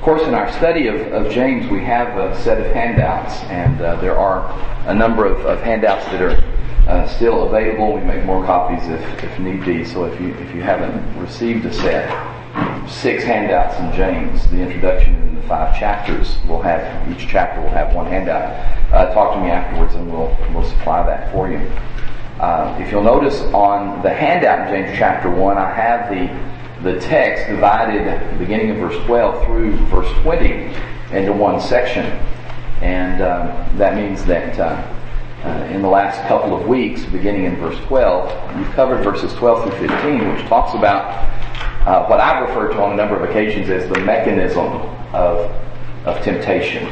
course, in our study of James, we have a set of handouts, and there are a number of handouts that are still available. We make more copies if need be. So if you haven't received a set, 6 handouts in James, the introduction and the 5 chapters will have, each chapter will have one handout. Talk to me afterwards, and we'll supply that for you. If you'll notice on the handout in James chapter 1, I have the text divided beginning of verse 12 through verse 20 into one section. And that means that in the last couple of weeks, beginning in verse 12, we've covered verses 12 through 15, which talks about what I've referred to on a number of occasions as the mechanism of temptation.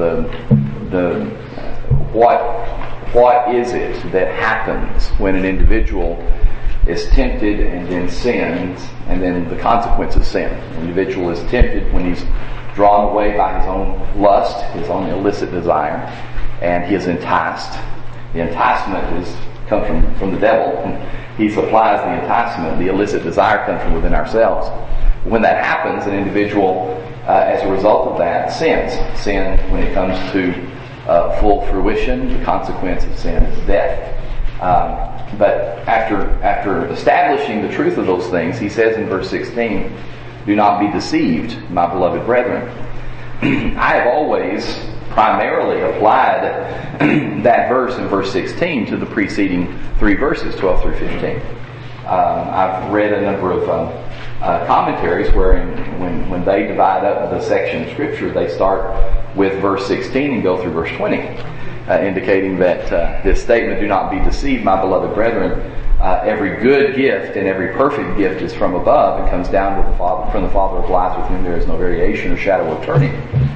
What is it that happens when an individual is tempted and then sins, and then the consequence of sin? An individual is tempted when he's drawn away by his own lust, his own illicit desire, and he is enticed. The enticement comes from the devil. He supplies the enticement. The illicit desire comes from within ourselves. When that happens, an individual, as a result of that, sins. Sin, when it comes to full fruition, the consequence of sin is death. But after establishing the truth of those things, he says in verse 16, "Do not be deceived, my beloved brethren." I have always primarily applied that verse in verse 16 to the preceding 3 verses, 12 through 15. I've read a number of commentaries where when they divide up the section of Scripture, they start with verse 16 and go through verse 20, indicating that this statement, "Do not be deceived, my beloved brethren, every good gift and every perfect gift is from above and comes down from the Father of lights, with whom there is no variation or shadow of turning."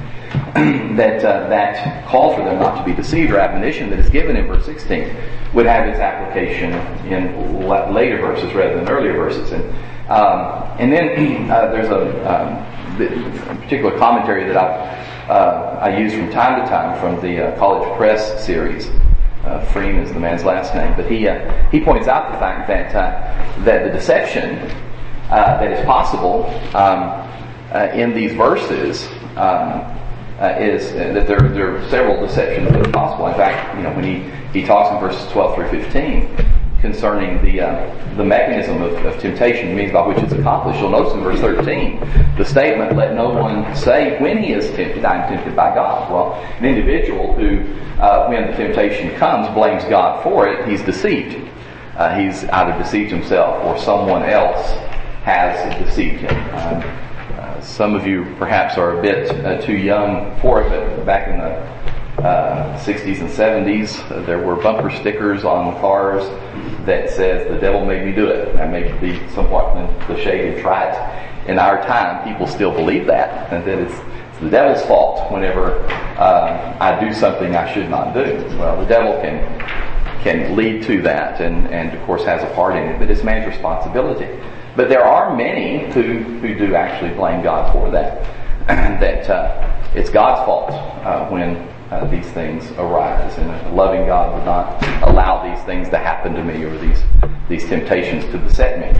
That call for them not to be deceived, or admonition that is given in verse 16, would have its application in later verses rather than earlier verses. And then there's a particular commentary that I use from time to time from the College Press series. Freem is the man's last name, but he points out the fact that the deception that is possible in these verses is that there are several deceptions that are possible. In fact, when he talks in verses 12 through 15 concerning the mechanism of temptation, the means by which it's accomplished. You'll notice in verse 13 the statement, "Let no one say when he is tempted, I am tempted by God." Well, an individual who, when the temptation comes, blames God for it, he's deceived. He's either deceived himself or someone else has deceived him. Some of you perhaps are a bit too young for it, but back in the 60s and 70s, there were bumper stickers on cars that says, "The devil made me do it." That may be somewhat cliche to try it. In our time, people still believe that, and that it's the devil's fault whenever I do something I should not do. Well, the devil can lead to that, and of course has a part in it, but it's man's responsibility. But there are many who do actually blame God for that, that it's God's fault when these things arise, and a loving God would not allow these things to happen to me, or these temptations to beset me.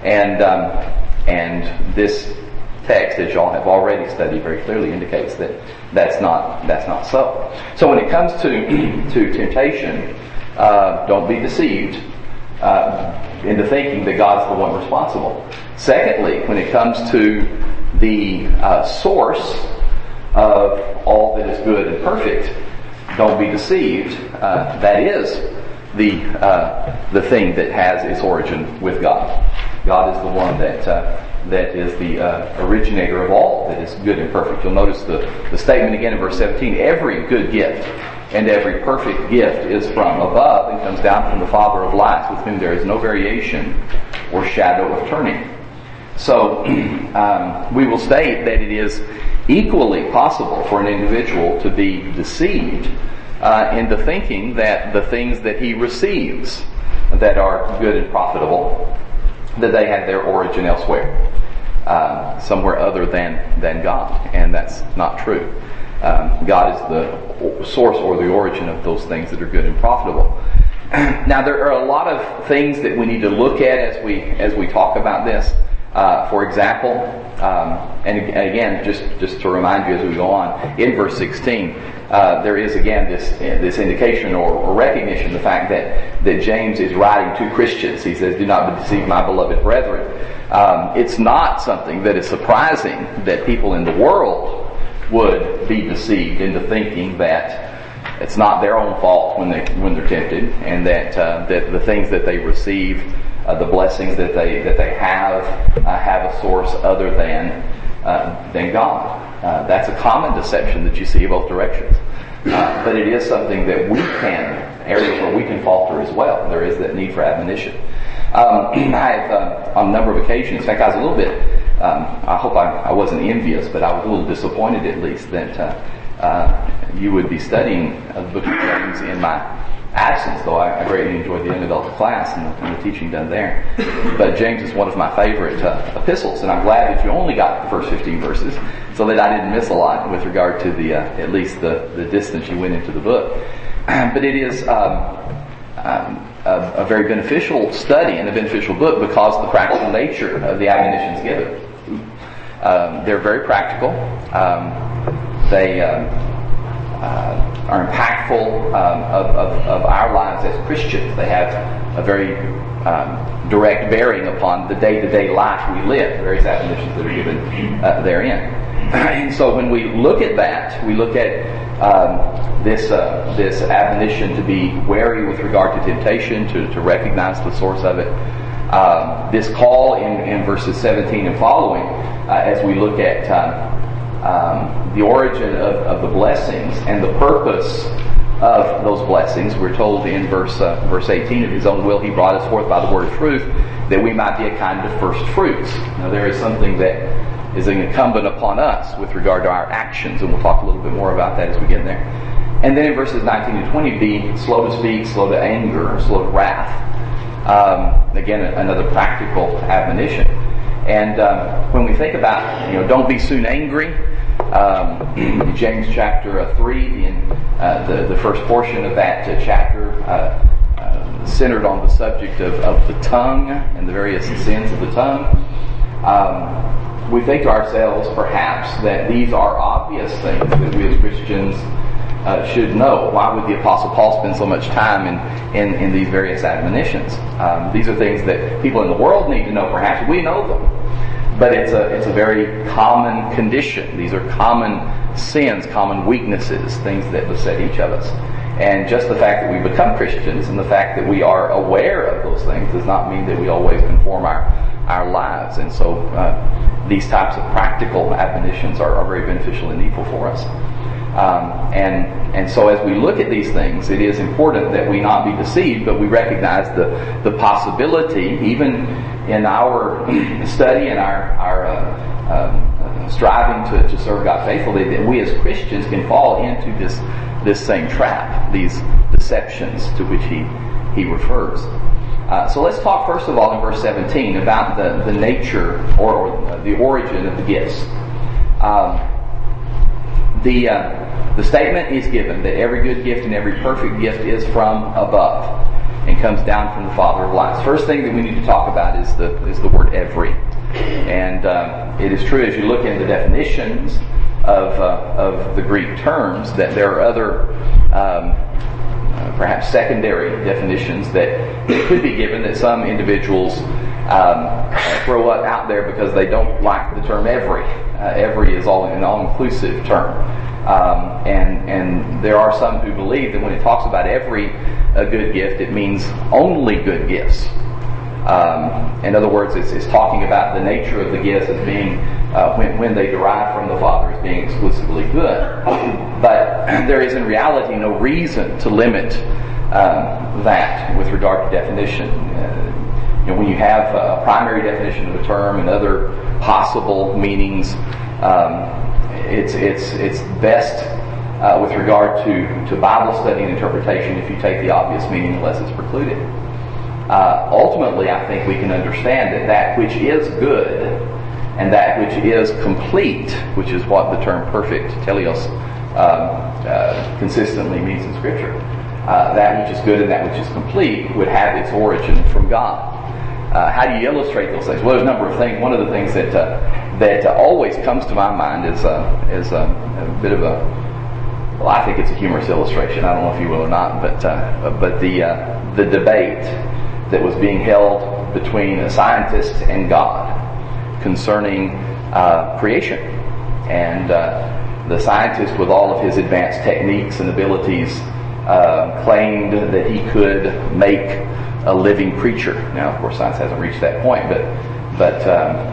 And this text, as y'all have already studied very clearly, indicates that that's not so. So when it comes to temptation, don't be deceived into thinking that God's the one responsible. Secondly, when it comes to the source of all that is good and perfect, don't be deceived. That is the thing that has its origin with God. God is the one that is the originator of all that is good and perfect. You'll notice the statement again in verse 17, "Every good gift and every perfect gift is from above and comes down from the Father of lights, with whom there is no variation or shadow of turning." So we will state that it is equally possible for an individual to be deceived into thinking that the things that he receives that are good and profitable, that they have their origin elsewhere, somewhere other than God. And that's not true. God is the source or the origin of those things that are good and profitable. Now, there are a lot of things that we need to look at as we talk about this. For example, And again, just to remind you as we go on, in verse 16, there is again this indication or recognition, the fact that James is writing to Christians. He says, "Do not deceive my beloved brethren." It's not something that is surprising that people in the world would be deceived into thinking that it's not their own fault when they're tempted, and that the things that they receive, the blessings that they have a source other than God. That's a common deception that you see both directions. But it is something that areas where we can falter as well. There is that need for admonition. I have, on a number of occasions, in fact, I was a little bit, I hope I wasn't envious, but I was a little disappointed at least that you would be studying the book of James in my absence, though I greatly enjoyed the undeveloped class and the teaching done there. But James is one of my favorite epistles, and I'm glad that you only got the first 15 verses, so that I didn't miss a lot with regard to the at least the distance you went into the book. But it is a very beneficial study and a beneficial book because of the practical nature of the admonitions given. They're very practical. They are impactful of our lives as Christians. They have a very direct bearing upon the day-to-day life we live, the various admonitions that are given therein. And so when we look at that, we look at this admonition to be wary with regard to temptation, to recognize the source of it. This call in verses 17 and following, as we look at the origin of the blessings and the purpose of those blessings. We're told in verse 18, of His own will He brought us forth by the word of truth, that we might be a kind of first fruits. Now there is something that is incumbent upon us with regard to our actions, and we'll talk a little bit more about that as we get there. And then in verses 19 and 20, be slow to speak, slow to anger, slow to wrath. Again, another practical admonition. And when we think about, don't be soon angry, in James chapter 3, in the first portion of that chapter, centered on the subject of the tongue and the various sins of the tongue. We think to ourselves, perhaps, that these are obvious things that we as Christians should know. Why would the Apostle Paul spend so much time in these various admonitions? These are things that people in the world need to know. Perhaps we know them, but it's a very common condition. These are common sins, common weaknesses, things that beset each of us. And just the fact that we become Christians and the fact that we are aware of those things does not mean that we always conform our lives. And so these types of practical admonitions are very beneficial and needful for us. And so as we look at these things, it is important that we not be deceived, but we recognize the possibility, even in our study and our striving to serve God faithfully, that we as Christians can fall into this same trap, these deceptions to which he refers. So let's talk first of all in verse 17 about the nature or the origin of the gifts. The statement is given that every good gift and every perfect gift is from above and comes down from the Father of lights. First thing that we need to talk about is the word every. And it is true as you look into the definitions of the Greek terms that there are other perhaps secondary definitions that could be given that some individuals throw out there because they don't like the term every. Every is an all-inclusive term. And there are some who believe that when it talks about every good gift, it means only good gifts. In other words, it's talking about the nature of the gifts as being, when they derive from the Father, as being exclusively good. But there is in reality no reason to limit that with regard to definition. When you have a primary definition of a term and other possible meanings, it's best with regard to Bible study and interpretation if you take the obvious meaning unless it's precluded. Ultimately, I think we can understand that which is good and that which is complete, which is what the term perfect, teleos, consistently means in Scripture. That which is good and that which is complete would have its origin from God. How do you illustrate those things? Well, there's a number of things. One of the things that always comes to my mind is a bit of well, I think it's a humorous illustration. I don't know if you will or not, but the debate that was being held between a scientist and God concerning creation, and the scientist, with all of his advanced techniques and abilities, claimed that he could make a living creature. Now, of course, science hasn't reached that point, but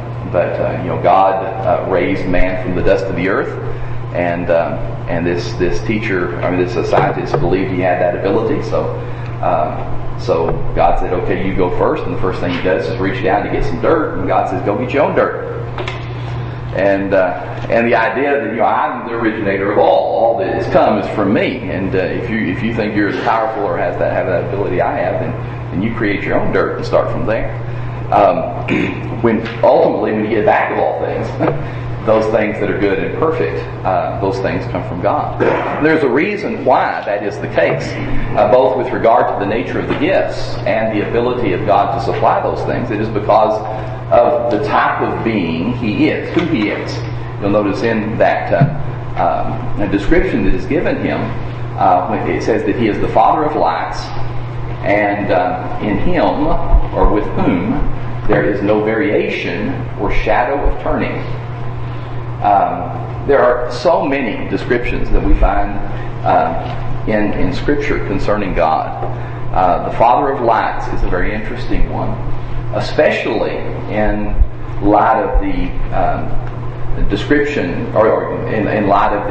God raised man from the dust of the earth, and this teacher, this scientist, believed he had that ability. So God said, "Okay, you go first." And the first thing he does is reach down to get some dirt, and God says, "Go get your own dirt." And the idea that I'm the originator of all that has come is from me, and if you think you're as powerful or have that ability I have, then you create your own dirt and start from there. When you get back of all things, those things that are good and perfect, those things come from God. There's a reason why that is the case, both with regard to the nature of the gifts and the ability of God to supply those things. It is because of the type of being He is, who He is. You'll notice in that description that is given Him, it says that He is the Father of lights, and in Him, or with whom, there is no variation or shadow of turning. There are so many descriptions that we find in Scripture concerning God. The Father of lights is a very interesting one, especially in light of the description, or in light of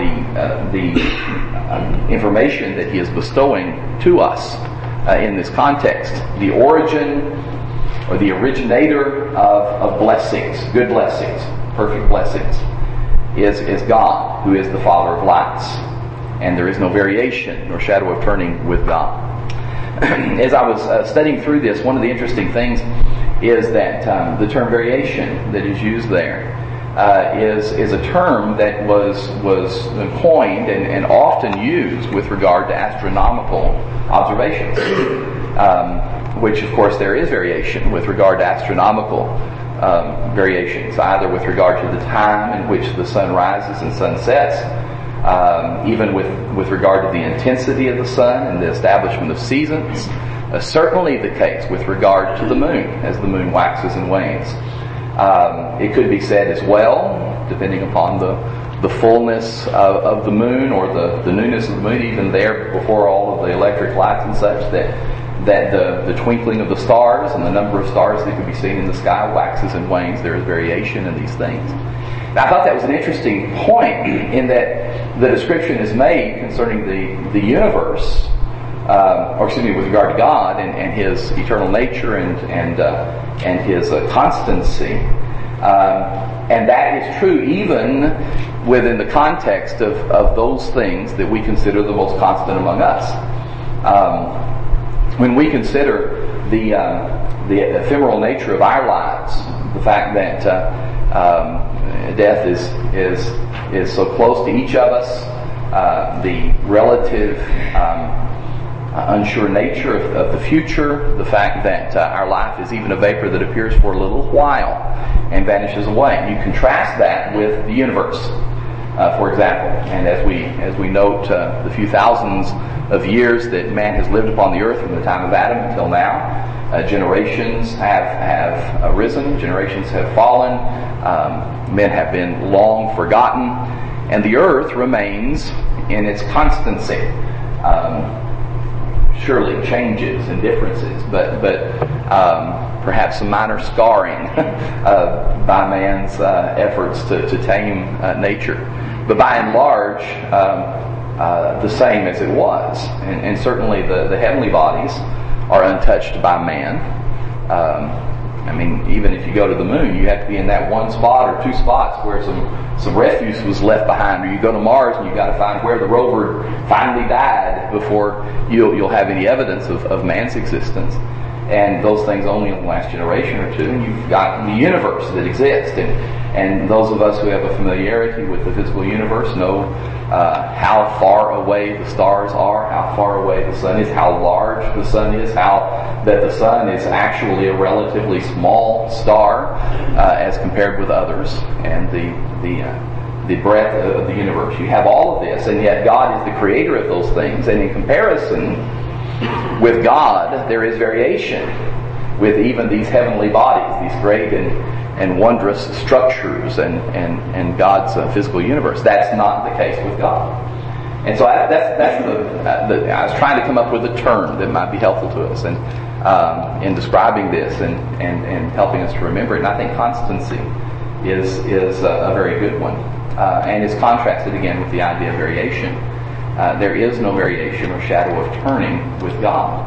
the information that He is bestowing to us in this context. The origin or the originator of blessings, good blessings, perfect blessings, is God, who is the Father of lights. And there is no variation nor shadow of turning with God. As I was studying through this, one of the interesting things is that the term variation that is used there is a term that was coined and often used with regard to astronomical observations, which of course there is variation with regard to astronomical variations, either with regard to the time in which the sun rises and sun sets, even with regard to the intensity of the sun and the establishment of seasons. Certainly the case with regard to the moon, as the moon waxes and wanes. It could be said as well, depending upon the fullness of the moon, or the newness of the moon, even there before all of the electric lights and such, that the twinkling of the stars and the number of stars that could be seen in the sky waxes and wanes. There is variation in these things. Now, I thought that was an interesting point, in that the description is made concerning the universe, with regard to God and His eternal nature and His constancy, and that is true even within the context of those things that we consider the most constant among us. When we consider the ephemeral nature of our lives, the fact that death is so close to each of us, the relative unsure nature of the future, the fact that our life is even a vapor that appears for a little while and vanishes away. You contrast that with the universe, for example, and as we note the few thousands of years that man has lived upon the earth from the time of Adam until now, generations have arisen, generations have fallen, men have been long forgotten, and the earth remains in its constancy. Surely changes and differences, but perhaps some minor scarring by man's efforts to tame nature. But by and large, the same as it was. And certainly the heavenly bodies are untouched by man. Even if you go to the moon, you have to be in that one spot or two spots where some refuse was left behind. Or you go to Mars and you've got to find where the rover finally died before you'll have any evidence of man's existence. And those things only in the last generation or two. And you've got the universe that exists. And those of us who have a familiarity with the physical universe know how far away the stars are, how far away the sun is, how large the sun is, how that the sun is actually a relatively small star as compared with others, and the breadth of the universe. You have all of this, and yet God is the creator of those things. And in comparison with God, there is variation with even these heavenly bodies, these great and wondrous structures and God's physical universe. That's not the case with God. And so that's I was trying to come up with a term that might be helpful to us and in describing this and helping us to remember it. And I think constancy is a very good one, and is contrasted again with the idea of variation. There is no variation or shadow of turning with God.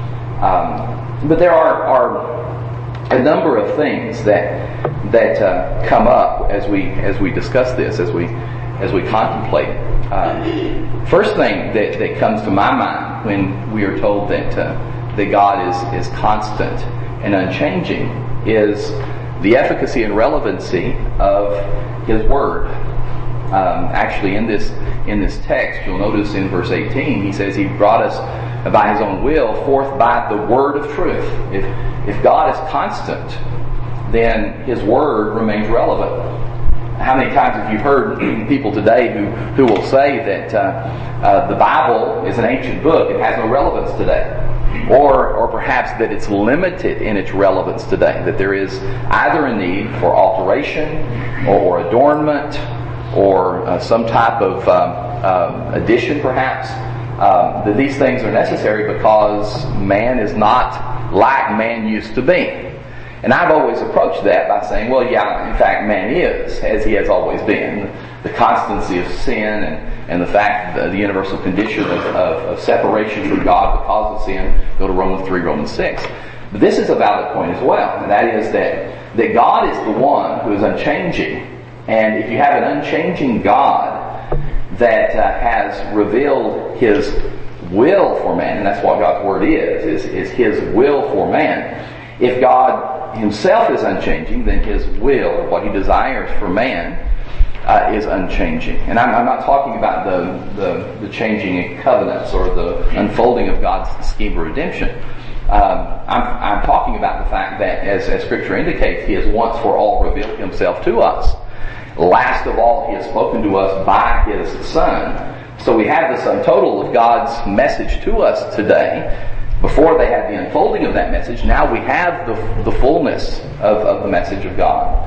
But there are a number of things that come up as we discuss this, as we contemplate it. First thing that comes to my mind when we are told that God is constant and unchanging is the efficacy and relevancy of His Word. Actually, in this text, you'll notice in verse 18, he says He brought us by His own will forth by the word of truth. If God is constant, then His Word remains relevant. How many times have you heard people today who will say that the Bible is an ancient book, it has no relevance today? Or perhaps that it's limited in its relevance today, that there is either a need for alteration or adornment or some type of addition perhaps, that these things are necessary because man is not like man used to be. And I've always approached that by saying, well, yeah, in fact, man is, as he has always been. The constancy of sin and the fact that the universal condition of separation from God because of sin, go to Romans 3, Romans 6. But this is a valid point as well, and that is that God is the one who is unchanging. And if you have an unchanging God that has revealed His will for man, and that's what God's Word is His will for man. If God Himself is unchanging, then His will, or what He desires for man, is unchanging. And I'm not talking about the changing in covenants or the unfolding of God's scheme of redemption. I'm talking about the fact that, as Scripture indicates, He has once for all revealed Himself to us. Last of all, He has spoken to us by His Son. So we have the sum total of God's message to us today. Before they had the unfolding of that message, now we have the fullness of the message of God.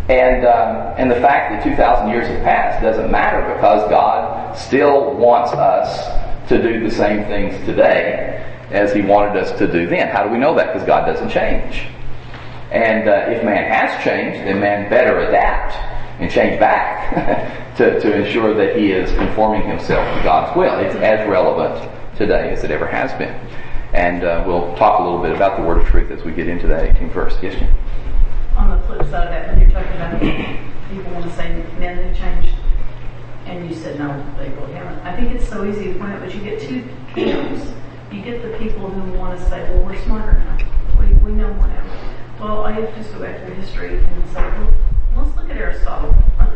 And the fact that 2,000 years have passed doesn't matter because God still wants us to do the same things today as He wanted us to do then. How do we know that? Because God doesn't change. And if man has changed, then man better adapt and change back to ensure that he is conforming himself to God's will. It's as relevant today as it ever has been. And we'll talk a little bit about the word of truth as we get into that 18th verse. Yes, Jim? On the flip side of that, when you're talking about people want to say men have changed, and you said no, they really haven't. I think it's so easy to point out, but you get two camps. You get the people who want to say, well, we're smarter now. We know more now. Well, I have to just go back through history and say, well, let's look at Aristotle.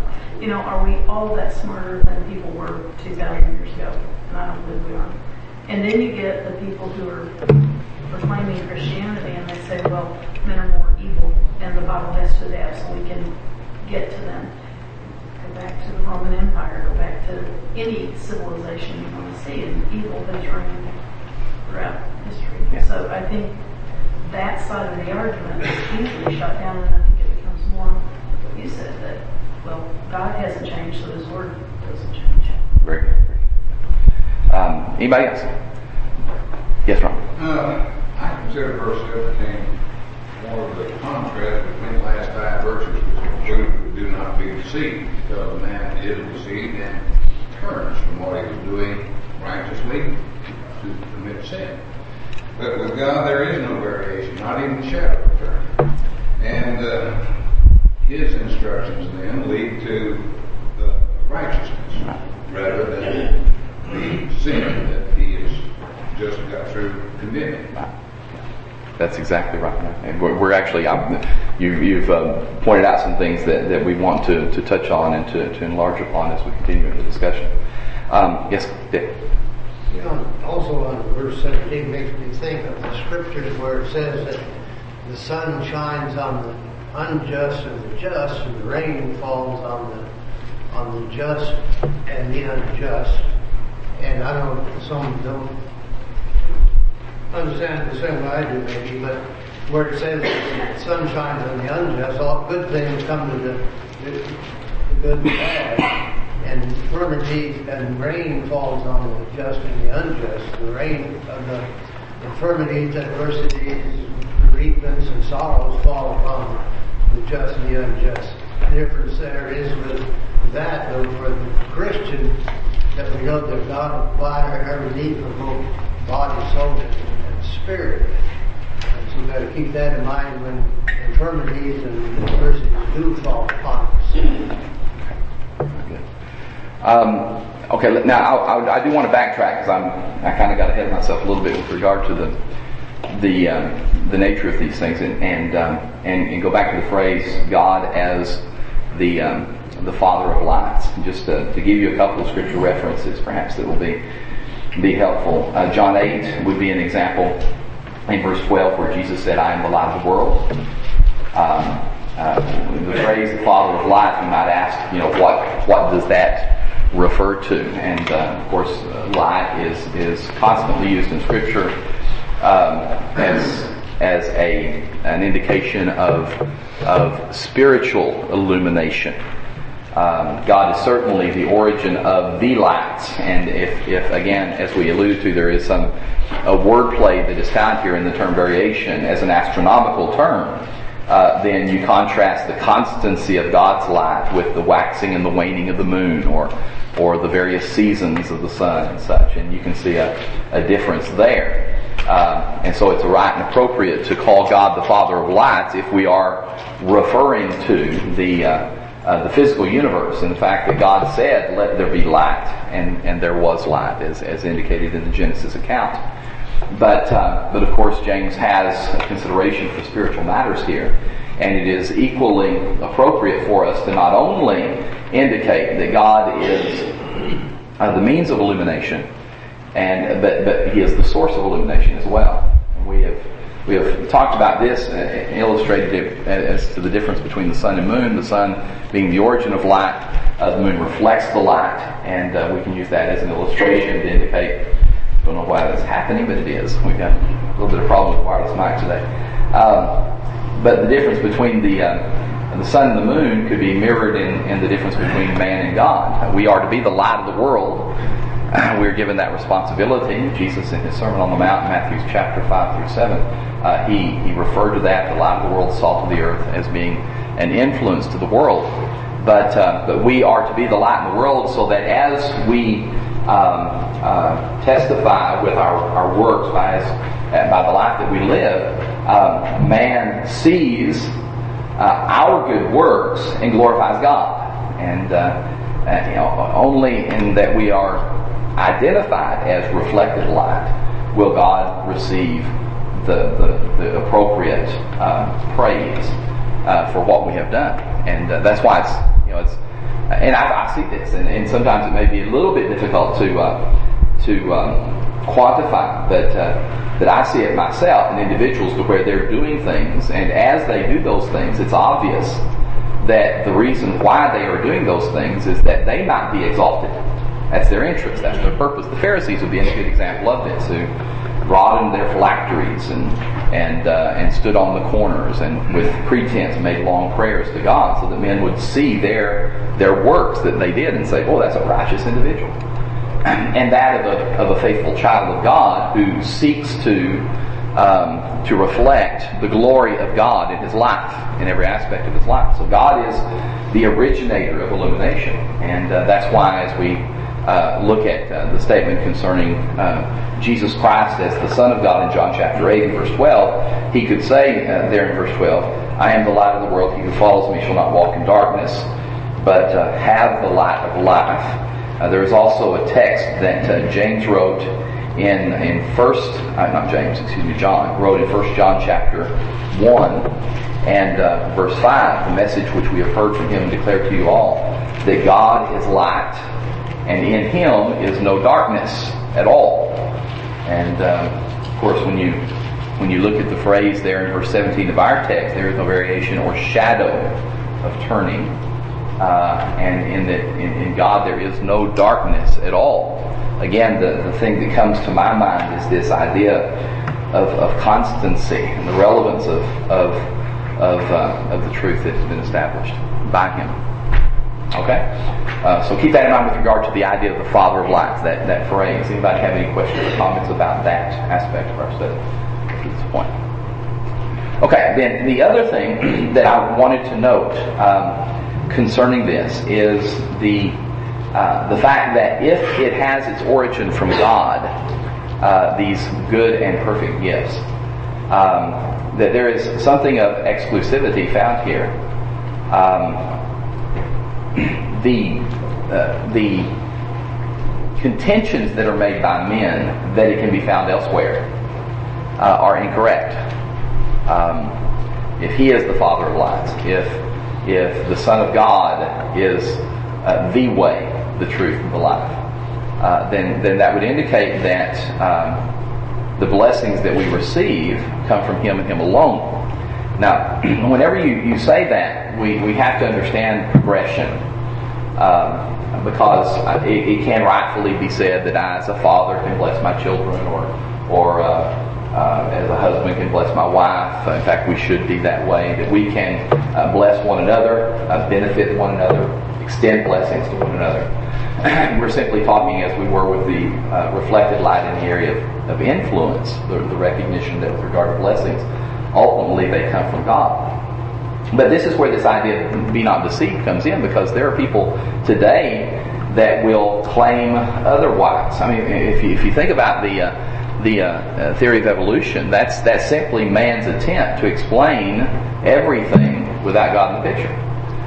Are we all that smarter than people were 2,000 years ago? And I don't believe we are. And then you get the people who are proclaiming Christianity and they say, well, men are more evil and the Bible has to adapt so we can get to them. Go back to the Roman Empire, go back to any civilization you want to see, and evil has reigned throughout history. Yeah. So I think that side of the argument is easily shut down, and I think it becomes more what you said, that, well, God hasn't changed, so His Word doesn't change. Very good. Anybody else? Yes, Ron. I consider verse 17 more of the contrast between the last 5 verses, which conclude, do not be deceived, because man is deceived and turns from what he was doing righteously to commit sin. But with God there is no variation, not even the shadow of turning. And His instructions then lead to the righteousness rather than the sin that He has just got through committing. That's exactly right. And we're actually, you've pointed out some things that we want to touch on and to enlarge upon as we continue in the discussion. Yes, Dick? You know, also on verse 17 makes me think of the scriptures where it says that the sun shines on the unjust and the just, and the rain falls on the just and the unjust. And I know some don't understand the same way I do maybe, but where it says that the sun shines on the unjust, all good things come to the good and bad. And infirmities and rain falls on the just and the unjust. The rain of the infirmities, adversities, bereavements, and sorrows fall upon the just and the unjust. The difference there is with that, though, for the Christian, that we know that God will supply every need for both body, soul, and spirit. And so we've got to keep that in mind when infirmities and adversities do fall upon us. Okay, now I do want to backtrack because I kind of got ahead of myself a little bit with regard to the nature of these things, and go back to the phrase God as the Father of lights. Just to give you a couple of scripture references, perhaps that will be helpful. John 8 would be an example in verse 12 where Jesus said, "I am the light of the world." The phrase "the Father of lights," we might ask, what does that refer to? And of course, light is constantly used in Scripture as an indication of spiritual illumination. God is certainly the origin of the lights, and if again, as we alluded to, there is a wordplay that is found here in the term variation as an astronomical term. Then you contrast the constancy of God's light with the waxing and the waning of the moon, or the various seasons of the sun and such, and you can see a difference there. And so it's right and appropriate to call God the Father of lights if we are referring to the physical universe and the fact that God said, "Let there be light," and there was light, as indicated in the Genesis account. But of course, James has a consideration for spiritual matters here, and it is equally appropriate for us to not only indicate that God is the means of illumination, but He is the source of illumination as well. And we have talked about this, illustrated it as to the difference between the sun and moon. The sun being the origin of light, the moon reflects the light, and we can use that as an illustration to indicate. Don't know why that's happening, but it is. We've got a little bit of problem with wireless mic today. But the difference between the sun and the moon could be mirrored in the difference between man and God. We are to be the light of the world. We're given that responsibility. Jesus, in His Sermon on the Mount, Matthew chapter 5 through 7, he referred to that, the light of the world, salt of the earth, as being an influence to the world. But we are to be the light in the world, so that as we testify with our works by the life that we live, man sees our good works and glorifies God, and only in that we are identified as reflected light will God receive the appropriate praise for what we have done, and that's why it's. And I see this, and sometimes it may be a little bit difficult to quantify, but I see it myself in individuals to where they're doing things, and as they do those things, it's obvious that the reason why they are doing those things is that they might be exalted. That's their interest, that's their purpose. The Pharisees would be a good example of this, who broadened their phylacteries and stood on the corners and with pretense made long prayers to God so that men would see their works that they did and say, "Oh, that's a righteous individual." And that of a faithful child of God who seeks to reflect the glory of God in his life, in every aspect of his life. So God is the originator of illumination, and that's why as we look at the statement concerning Jesus Christ as the Son of God in John chapter 8 and verse 12, he could say there in verse 12, "I am the light of the world. He who follows me shall not walk in darkness, but have the light of life." There is also a text that James wrote John wrote in 1 John chapter 1 and verse 5, the message which we have heard from him and declared to you all, that God is light, and in Him is no darkness at all. And of course, when you look at the phrase there in verse 17 of our text, there is no variation or shadow of turning. And in God there is no darkness at all. Again, the thing that comes to my mind is this idea of constancy and the relevance of the truth that has been established by Him. Okay? So keep that in mind with regard to the idea of the Father of lights, that phrase. Anybody have any questions or comments about that aspect of our study at this point? Okay, then the other thing that I wanted to note concerning this is the fact that if it has its origin from God, these good and perfect gifts, that there is something of exclusivity found here. The contentions that are made by men that it can be found elsewhere are incorrect. If He is the Father of lights, if the Son of God is the way, the truth, and the life, then that would indicate that the blessings that we receive come from Him and Him alone. Now, whenever you say that, we have to understand progression, because it can rightfully be said that I, as a father, can bless my children, or as a husband can bless my wife. In fact, we should be that way, that we can bless one another, benefit one another, extend blessings to one another. We're simply talking, as we were with the reflected light in the area of influence, the recognition that with regard to blessings, ultimately they come from God. But this is where this idea of be not deceived comes in, because there are people today that will claim otherwise. I mean, if you think about the theory of evolution, that's simply man's attempt to explain everything without God in the picture.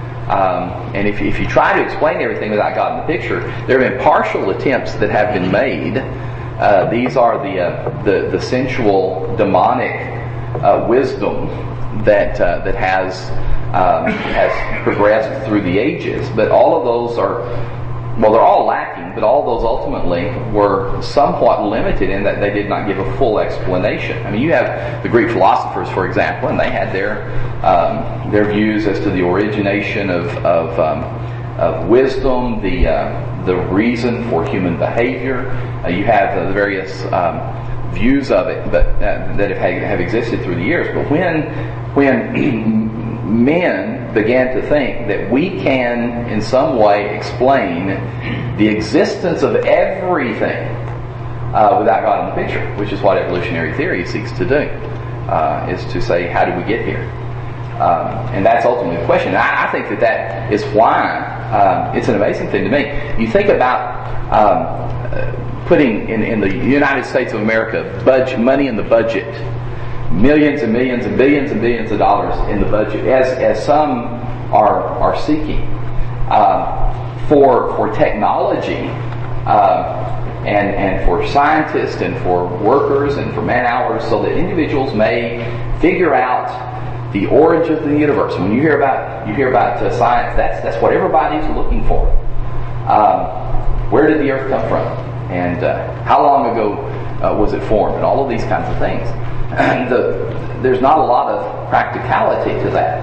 And if you try to explain everything without God in the picture, there have been partial attempts that have been made. These are the sensual, demonic wisdom that has progressed through the ages. But all of those are, well, they're all lacking, but all those ultimately were somewhat limited in that they did not give a full explanation. I mean, you have the Greek philosophers, for example, and they had their views as to the origination of wisdom, the reason for human behavior. You have the various views of it, but that have existed through the years. But when men began to think that we can in some way explain the existence of everything without God in the picture, which is what evolutionary theory seeks to do, is to say, how did we get here? And that's ultimately the question. I think that is why it's an amazing thing to me. You think about putting in the United States of America money in the budget, millions and millions and billions of dollars in the budget, as some are seeking for technology and for scientists and for workers and for man hours, so that individuals may figure out the origin of the universe. When you hear about science, that's what everybody's looking for. Where did the earth come from? And how long ago was it formed? And all of these kinds of things. There's not a lot of practicality to that.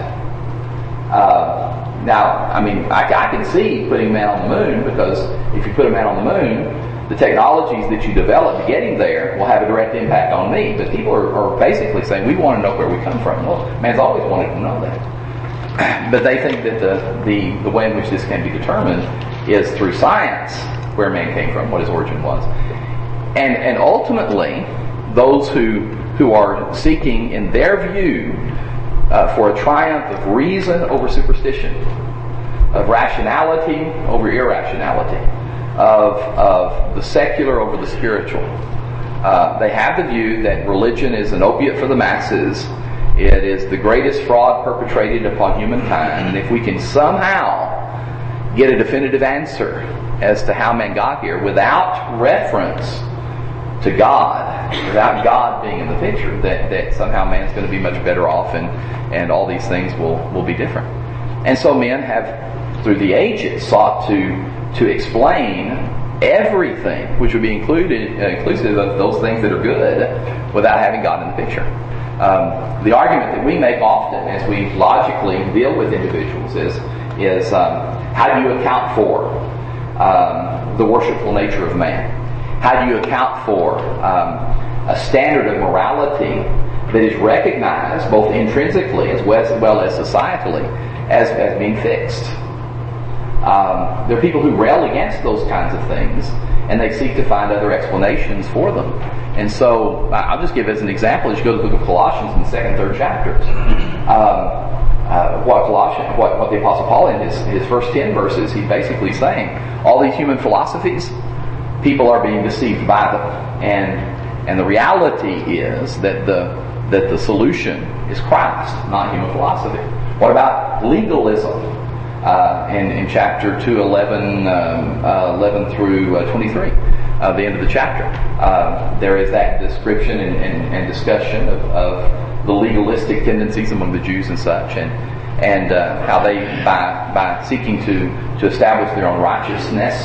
Now, I mean, I can see putting man on the moon, because if you put a man on the moon, the technologies that you develop getting there will have a direct impact on me. But people are basically saying, we want to know where we come from. Well, man's always wanted to know that. But they think that the way in which this can be determined is through science, where man came from, what his origin was. And ultimately, those who are seeking, in their view, for a triumph of reason over superstition, of rationality over irrationality, of the secular over the spiritual. They have the view that religion is an opiate for the masses. It is the greatest fraud perpetrated upon humankind. And if we can somehow get a definitive answer as to how man got here without reference to God, without God being in the picture, that somehow man's going to be much better off, and all these things will be different. And so men have through the ages sought to explain everything, which would be inclusive of those things that are good, without having God in the picture. The argument that we make often as we logically deal with individuals is how do you account for the worshipful nature of man? How do you account for a standard of morality that is recognized both intrinsically as well as societally as being fixed? There are people who rail against those kinds of things, and they seek to find other explanations for them. And so, I'll just give as an example, as you go to the book of Colossians in the 2nd and 3rd chapters. What the Apostle Paul in his first 10 verses, he's basically saying, all these human philosophies, people are being deceived by them. And the reality is that the solution is Christ, not human philosophy. What about legalism? In chapter 2, 11 through 23, the end of the chapter, there is that description and discussion of the legalistic tendencies among the Jews and such, and how they, by seeking to establish their own righteousness,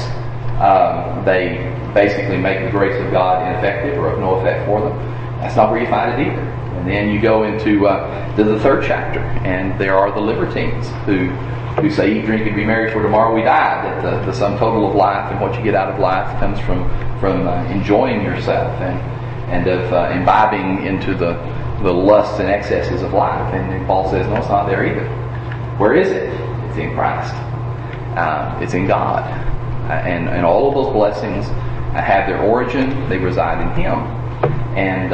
they basically make the grace of God ineffective or of no effect for them. That's not where you find it either. And then you go into the 3rd chapter, and there are the libertines who say, eat, drink, and be merry, for tomorrow we die. That the sum total of life and what you get out of life comes from enjoying yourself and of imbibing into the lusts and excesses of life. And Paul says, no, it's not there either. Where is it? It's in Christ. It's in God. And all of those blessings have their origin. They reside in Him. And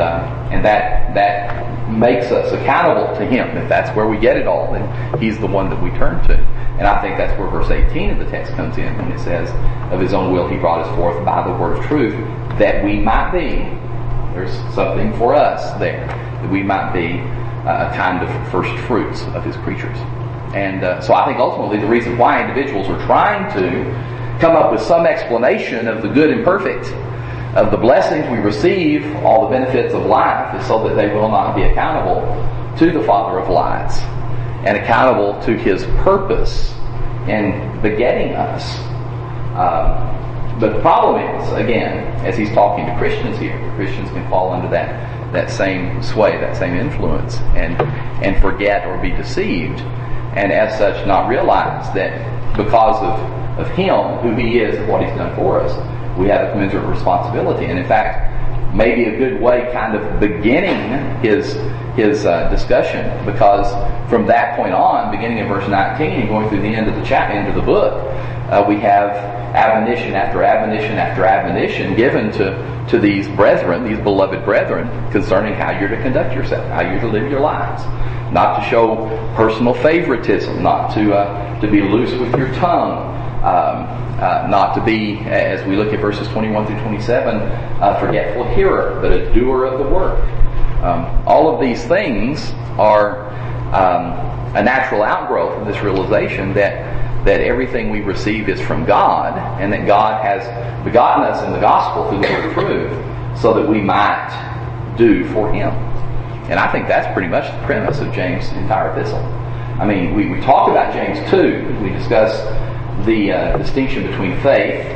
that makes us accountable to Him. If that's where we get it all, then He's the one that we turn to. And I think that's where verse 18 of the text comes in, when it says, of His own will He brought us forth by the word of truth, that we might be, there's something for us there, that we might be a kind of first fruits of His creatures. And so I think ultimately the reason why individuals are trying to come up with some explanation of the good and perfect, of the blessings we receive, all the benefits of life, is so that they will not be accountable to the Father of lights and accountable to His purpose in begetting us. But the problem is, again, as he's talking to Christians here, Christians can fall under that same sway, that same influence, and forget or be deceived, and as such not realize that because of Him, who He is, and what He's done for us, we have a commensurate responsibility. And in fact, maybe a good way kind of beginning his discussion, because from that point on, beginning in verse 19 and going through the end of the chapter, end of the book, we have admonition after admonition after admonition given to these brethren, these beloved brethren, concerning how you're to conduct yourself, how you're to live your lives. Not to show personal favoritism, not to be loose with your tongue, not to be, as we look at verses 21 through 27, a forgetful hearer, but a doer of the work. All of these things are a natural outgrowth of this realization that everything we receive is from God, and that God has begotten us in the gospel through the word of truth, so that we might do for Him. And I think that's pretty much the premise of James' entire epistle. I mean, we talked about James 2. We discussed the distinction between faith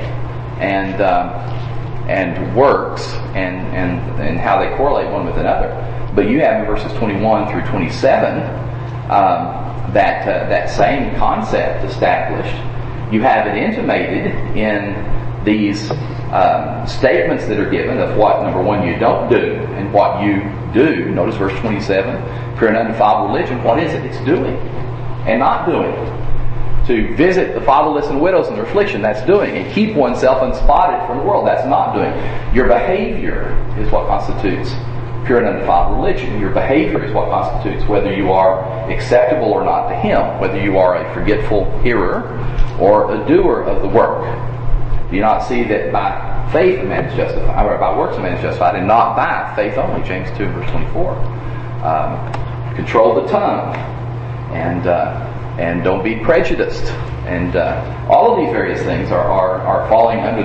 and works and how they correlate one with another. But you have in verses 21 through 27 that same concept established. You have it intimated in these statements that are given of what, number one, you don't do and what you do. Notice verse 27. If you're an undefiled religion, what is it? It's doing and not doing. To visit the fatherless and widows in their affliction, that's doing. And keep oneself unspotted from the world, that's not doing. Your behavior is what constitutes pure and undefiled religion. Your behavior is what constitutes whether you are acceptable or not to Him, whether you are a forgetful hearer or a doer of the work. Do you not see that by faith a man is justified, or by works a man is justified, and not by faith only? James 2 verse 24. Control the tongue, and don't be prejudiced, and all of these various things are falling under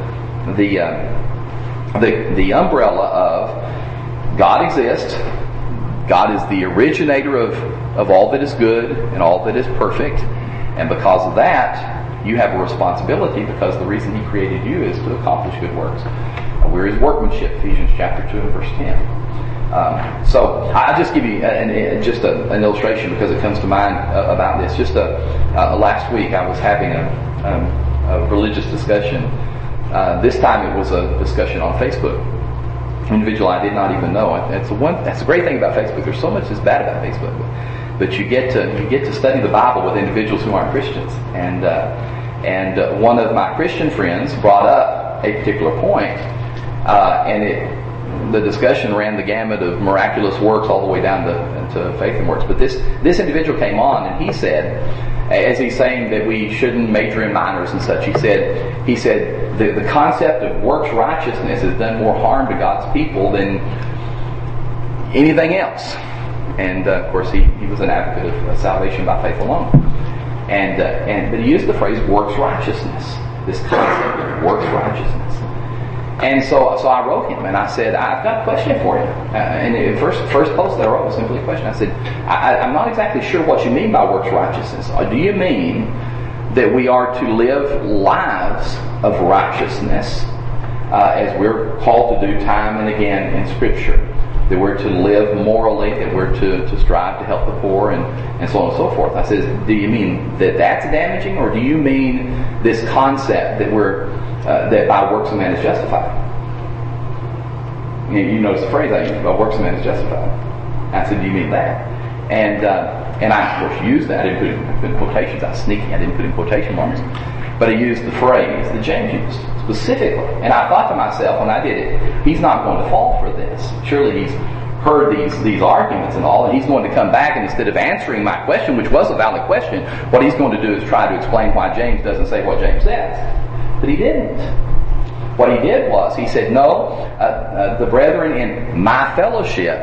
the umbrella of God exists. God is the originator of all that is good and all that is perfect, And because of that, you have a responsibility, because the reason He created you is to accomplish good works. We're His workmanship, Ephesians chapter 2 and verse 10. So I'll just give you just an illustration because it comes to mind about this. Just last week I was having a religious discussion. This time it was a discussion on Facebook. An individual I did not even know. That's a great thing about Facebook. There's so much that's bad about Facebook, but you get to study the Bible with individuals who aren't Christians. And one of my Christian friends brought up a particular point, and the discussion ran the gamut of miraculous works all the way down to faith and works. But this individual came on and he said, as he's saying that we shouldn't major in minors and such, he said the concept of works righteousness has done more harm to God's people than anything else. And of course he was an advocate of salvation by faith alone. But he used the phrase works righteousness, this concept of works righteousness. And so I wrote him and I said, I've got a question for you. And the first post that I wrote was simply a question. I said, I'm not exactly sure what you mean by works righteousness. Or do you mean that we are to live lives of righteousness as we're called to do time and again in Scripture? That we're to live morally, that we're to strive to help the poor and so on and so forth. I said, do you mean that that's damaging, or do you mean this concept that that by works a man is justified? You notice the phrase I used, by works a man is justified. I said, do you mean that? And I of course used that. I didn't put in quotations. I was sneaky. I didn't put in quotation marks. But I used the phrase that James used specifically. And I thought to myself when I did it, he's not going to fall for this. Surely he's heard these arguments and all, and he's going to come back, and instead of answering my question, which was a valid question, what he's going to do is try to explain why James doesn't say what James says. But he didn't. What he did was, he said, no, the brethren in my fellowship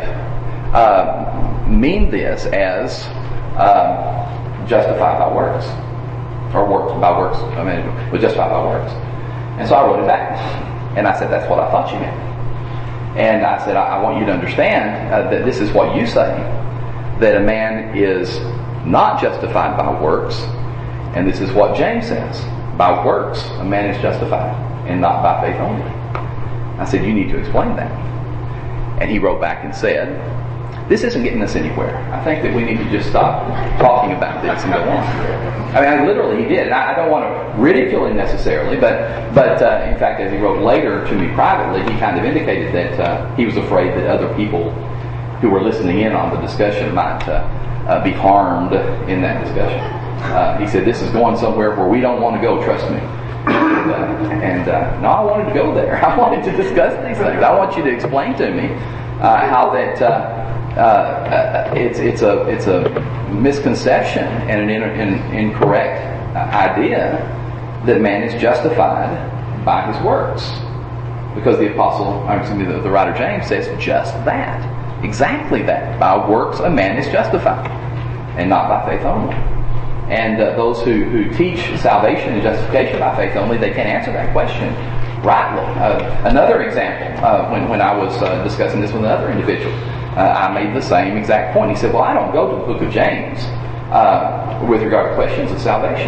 mean this as justified by works. Or works by works. I mean, it was justified by works. And so I wrote it back. And I said, that's what I thought you meant. And I said, I want you to understand that this is what you say, that a man is not justified by works. And this is what James says. By works, a man is justified, and not by faith only. I said, you need to explain that. And he wrote back and said, this isn't getting us anywhere. I think that we need to just stop talking about this and go on. I mean, literally he did. And I don't want to ridicule him necessarily, but in fact, as he wrote later to me privately, he kind of indicated that he was afraid that other people who were listening in on the discussion might be harmed in that discussion. He said, this is going somewhere where we don't want to go, trust me. No, I wanted to go there. I wanted to discuss these things. I want you to explain to me how that it's a misconception and an incorrect idea that man is justified by his works, because the writer James says just that, exactly that. By works a man is justified, and not by faith only. And those who teach salvation and justification by faith only, they can't answer that question rightly. Another example, when I was discussing this with another individual, I made the same exact point. He said, well, I don't go to the book of James with regard to questions of salvation.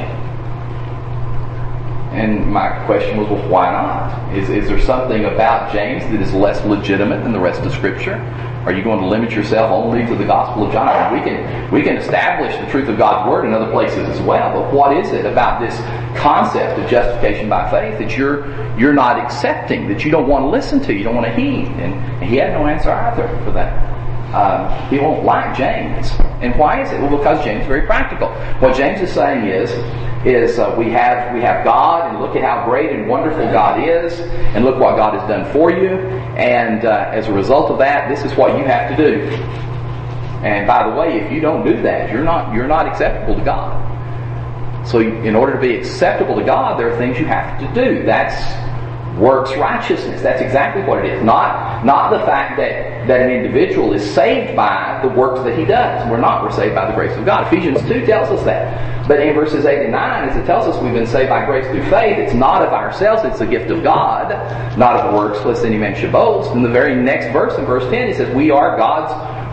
And my question was, well, why not? Is there something about James that is less legitimate than the rest of Scripture? Are you going to limit yourself only to the Gospel of John? We can establish the truth of God's Word in other places as well, but what is it about this concept of justification by faith that you're not accepting, that you don't want to listen to, you don't want to heed? And he had no answer either for that. He won't like James. And why is it? Well, because James is very practical. What James is saying is we have God, and look at how great and wonderful God is, and look what God has done for you, and as a result of that, this is what you have to do. And by the way, if you don't do that, you're not acceptable to God. So in order to be acceptable to God, there are things you have to do. That's works righteousness. That's exactly what it is. Not the fact that an individual is saved by the works that he does. We're saved by the grace of God. Ephesians 2 tells us that. But in verses 8 and 9, as it tells us we've been saved by grace through faith, it's not of ourselves, it's the gift of God, not of works, lest any man should boast. In the very next verse, in verse 10, it says, we are God's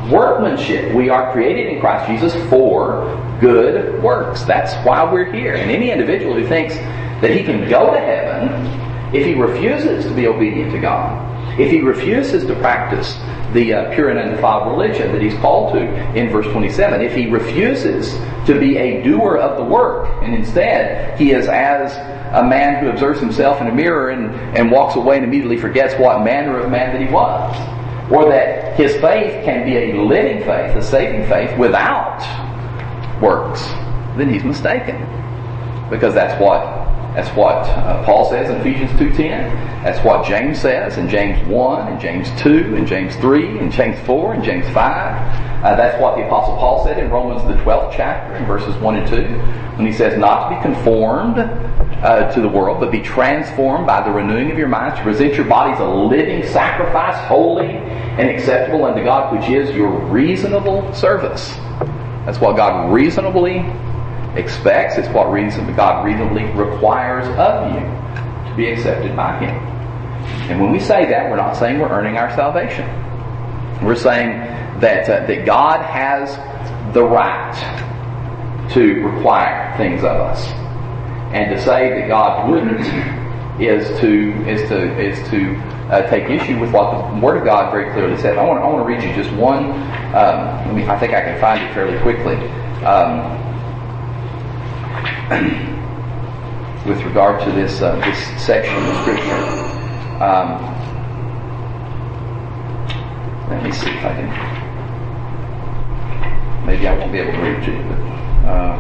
workmanship. We are created in Christ Jesus for good works. That's why we're here. And any individual who thinks that he can go to heaven if he refuses to be obedient to God, if he refuses to practice the pure and undefiled religion that he's called to in verse 27, if he refuses to be a doer of the work, and instead he is as a man who observes himself in a mirror and walks away and immediately forgets what manner of man that he was, or that his faith can be a living faith, a saving faith without works, then he's mistaken. Because that's what Paul says in Ephesians 2:10. That's what James says in James 1, and James 2, and James 3, and James 4, and James 5. That's what the Apostle Paul said in Romans the 12th chapter, in verses 1 and 2, when he says, not to be conformed to the world, but be transformed by the renewing of your minds, to present your bodies a living sacrifice, holy and acceptable unto God, which is your reasonable service. That's what God reasonably expects. It's what God reasonably requires of you to be accepted by Him. And when we say that, we're not saying we're earning our salvation. We're saying that God has the right to require things of us, and to say that God wouldn't is to take issue with what the Word of God very clearly says. I want to read you just one. I think I can find it fairly quickly. With regard to this section of Scripture, let me see if I can. Maybe I won't be able to read it to you. But,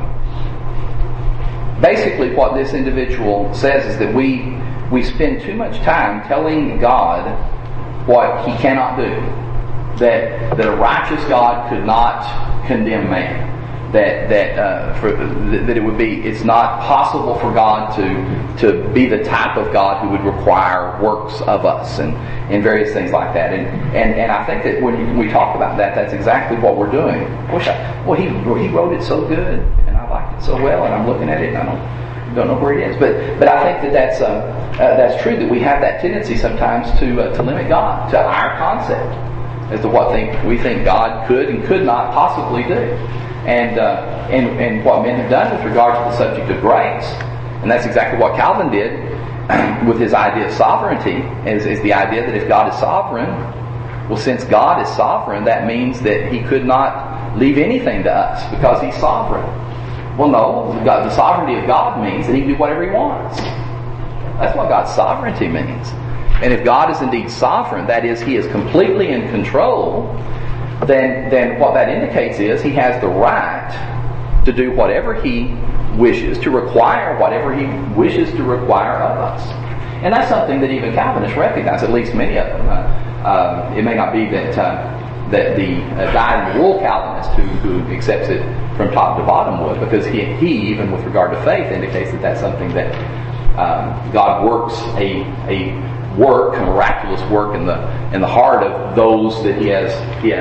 basically, what this individual says is that we spend too much time telling God what He cannot do. That a righteous God could not condemn man. That it would be, it's not possible for God to be the type of God who would require works of us and various things like that. And I think that when we talk about that, that's exactly what we're doing. He wrote it so good, and I liked it so well, and I'm looking at it and I don't know where it is. But I think that's true, that we have that tendency sometimes to limit God to our concept as to what we think God could and could not possibly do. And what men have done with regard to the subject of grace, and that's exactly what Calvin did with his idea of sovereignty, is the idea that if God is sovereign, well, since God is sovereign, that means that He could not leave anything to us because He's sovereign. Well, no, the sovereignty of God means that He can do whatever He wants. That's what God's sovereignty means. And if God is indeed sovereign, that is, He is completely in control, then what that indicates is He has the right to do whatever He wishes, to require whatever He wishes to require of us. And that's something that even Calvinists recognize, at least many of them. It may not be that the dyed-in-the-wool Calvinist who accepts it from top to bottom would, because he even with regard to faith, indicates that that's something that God works a miraculous work in the heart of those that He has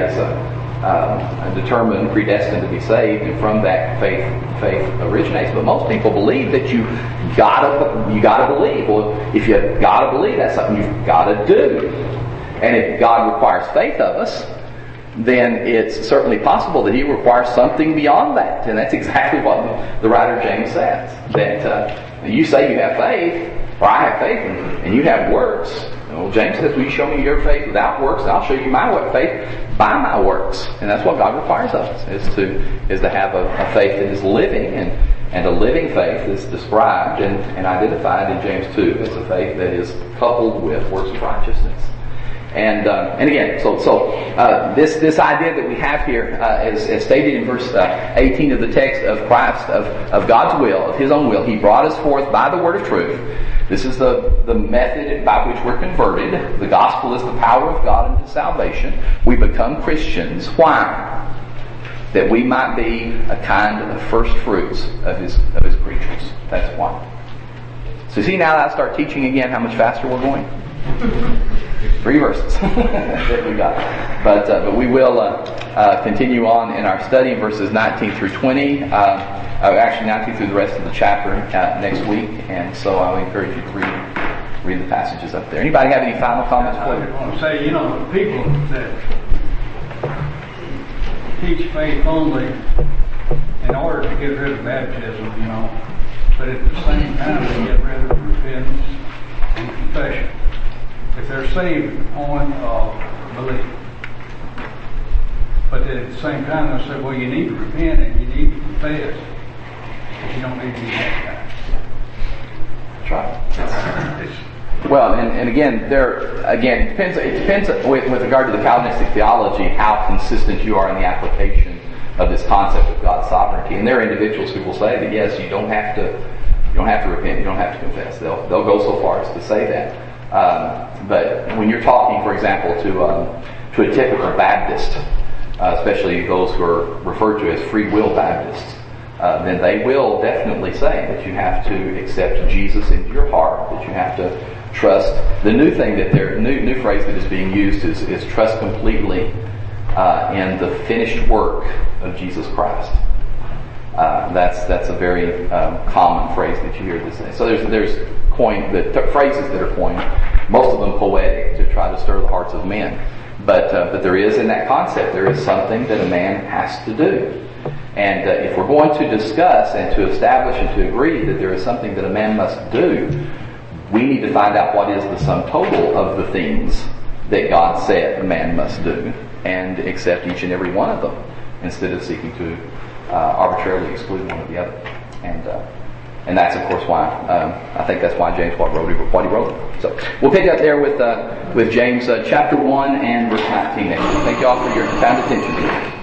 determined, predestined to be saved, and from that faith originates. But most people believe that you gotta believe. Well, if you gotta believe, that's something you've gotta do. And if God requires faith of us, then it's certainly possible that He requires something beyond that. And that's exactly what the writer James says. That you say you have faith, or I have faith, and you have works. Well, James says, will you show me your faith without works, and I'll show you my faith by my works. And that's what God requires of us, is to have a faith that is living, and a living faith is described and identified in James 2 as a faith that is coupled with works of righteousness. And again, so this idea that we have here, as stated in verse 18 of the text, of Christ, of God's will, of His own will, He brought us forth by the word of truth. This is the method by which we're converted. The gospel is the power of God unto salvation. We become Christians. Why? That we might be a kind of first fruits of His creatures. That's why. So see, now that I start teaching again, how much faster we're going? 3 verses that we got. But we will continue on in our study, verses 19 through 20. Actually 19 through the rest of the chapter next week. And so I would encourage you to read the passages up there. Anybody have any final comments? I want to say, the people that teach faith only in order to get rid of baptism, but at the same time they get rid of repentance and confession. If they're saved at the point of belief. But at the same time they say, well, you need to repent and you need to confess, but you don't need to be baptized. That's right. Well, and again, it depends with regard to the Calvinistic theology how consistent you are in the application of this concept of God's sovereignty. And there are individuals who will say that yes, you don't have to repent, you don't have to confess. They'll go so far as to say that. But when you're talking, for example, to a typical Baptist, especially those who are referred to as free will Baptists, then they will definitely say that you have to accept Jesus into your heart, that you have to trust. The new thing that new phrase that is being used is trust completely in the finished work of Jesus Christ. That's a very common phrase that you hear this day. So there's phrases that are coined, most of them poetic, to try to stir the hearts of men. But there is in that concept, there is something that a man has to do. And if we're going to discuss and to establish and to agree that there is something that a man must do, we need to find out what is the sum total of the things that God said a man must do and accept each and every one of them instead of seeking to arbitrarily exclude one or the other. And that's, of course, why I think that's why James wrote what he wrote. So we'll pick up there with James chapter 1 and verse 19. Thank you all for your kind attention.